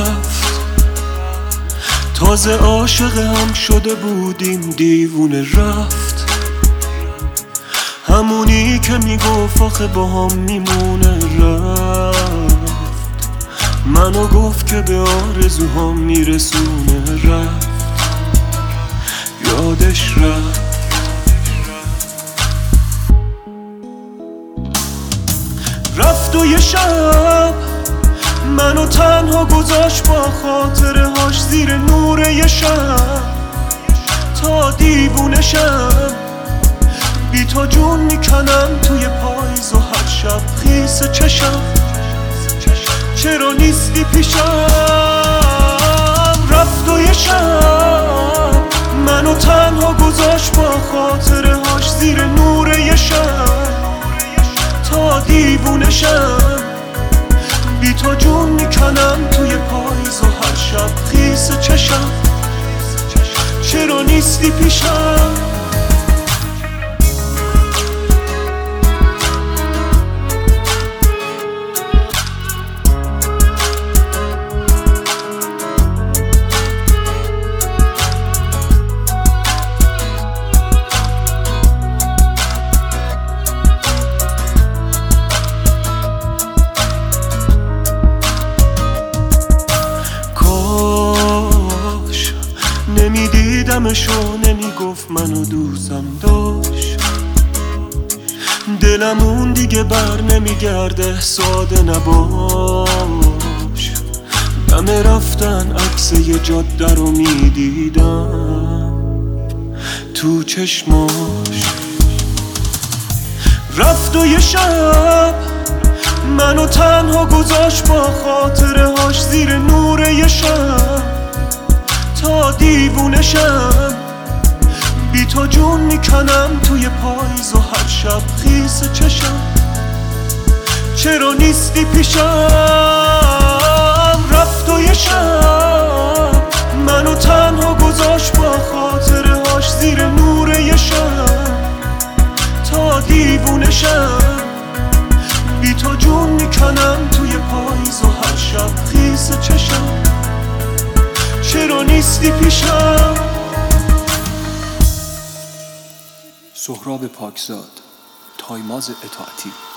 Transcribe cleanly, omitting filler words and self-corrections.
رفت، تازه عاشق هم شده بودیم دیوونه رفت. همونی که میگفت آخه با هم میمونه رفت، منو گفت که به آرزوهام میرسونه رفت، یادش رفت. رفت و یه شب منو تنها گذاشت با خاطره هاش زیر نور یه شب، تا دیوونه شم بی تو جون میکنم توی پاییز و هر شب خیس چشم چرا نیستی پیشم. رفت و یه شب منو تنها گذاشت با خاطره هاش زیر نور یه شب، تا دیوونه شم بی تو جون میکنم توی پاییز و هر شب خیس چشم چرا نیستی پیشم. نمیدیدمشو نمیگفت منو دوستم داشت، دلمون دیگه بر نمیگرده ساده نباش. دم رفتن عکس یه جاده رو میدیدم تو چشماش. رفت و یه شب منو تنها گذاشت با خاطره هاش زیر نور یه شب، تا دیوونه شم بی تو جون میکنم توی پاییز و هر شب خیس چشم چرا نیستی پیشم. رفت و یه شب منو تنها گذاشت با خاطره هاش زیر نور یه شب، تا دیوونه شم بی تو جون میکنم توی پاییز و هر شب خیس چشم چرا نیستی پیشم. سهراب پاکزاد، تایماز اطاعتی.